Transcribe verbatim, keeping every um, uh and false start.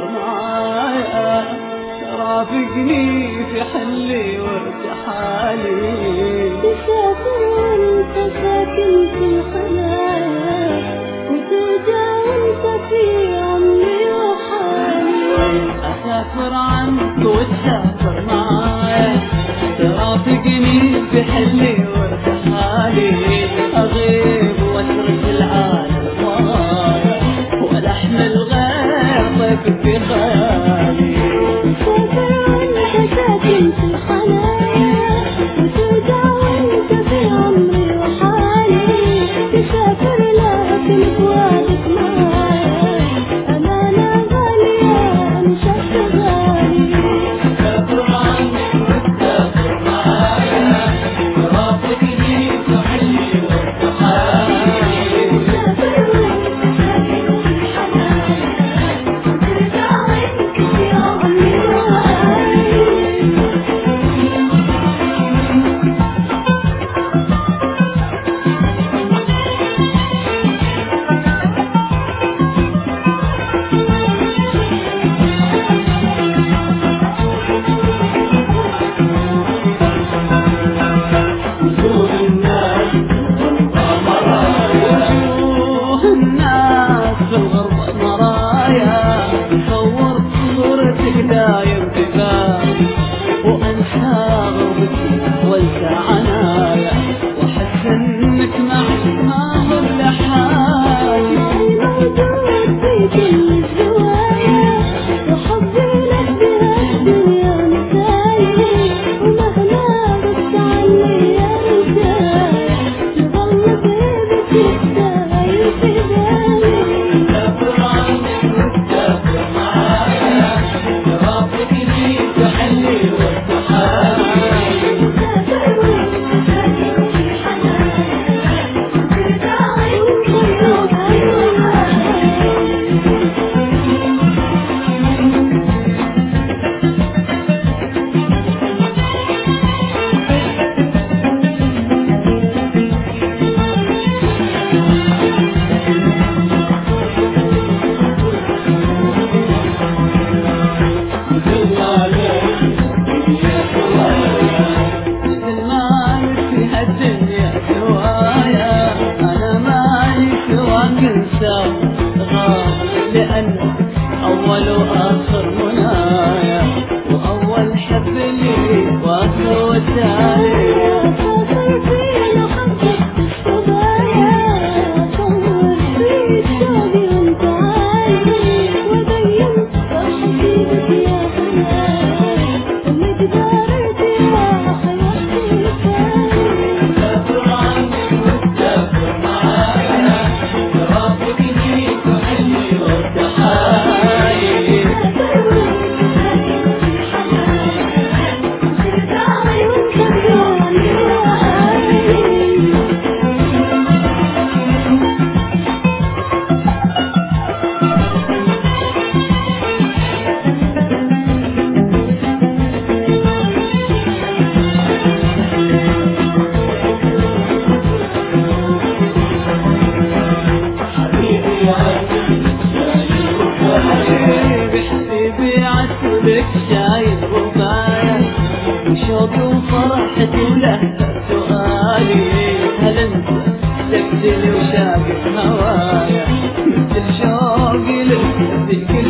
تسافر معايا ترافقني في حلي وارتحالي. تسافر وانت ساكن في الخلايا وترجع وانت في عمري وحالي. أسافر عنك وتسافر معايا ترافقني في حلي وارتحالي. أغيب واترك العالم ورايا ولحمل غيظك في خيالي. تسافر وانت ساكن في الخلايا وترجع وانت في عمري وحالي. تسافر لكن فؤادك معايا أمانة غالية مش غالي. أسافر عنك وتسافر معايا ترافقني في حلي وارتحالي. تسافر وانت ساكن في الخلايا وترجع وانت في عمري وحالي. دايم تبان وانسى غربتي وانسى عنايا واحس انك معي ما هو لحالي. موجود في كل الزوايا وحبي لك بها الدنيا مثالي. ومهما غبت عني يا رجال تظل بيبك يستاهل في بالي. أسافر عنك وتسافر معايا ترافقني في حلي وارتحالي. تسافر وانت ساكن في الخلايا وترجع وانت في عمري وحالي. مثل ما في هالدنيا سوايا أنا مالي سواك إنسان غاب لأنك أول وآخر منايا وأول حب لي وآخر وداعي. أسافر في محبة الصبايا أصور في شوقي وانت عالي وأبين فرحتي بك يا حنايا ومقدارتي يا حياتي مثالي. أسافر عنك وتسافر معايا ترافقني في حلي وارتحالي. تسافر وانت ساكن في الخلايا وترجع وانت في عمري وحالي. حبيبي حبيبي عسلك شايل وفايا وشوقي وفرحتي ولهفة سؤالي. هل انت تبدل وشاقف هوايا مثل شوقي لك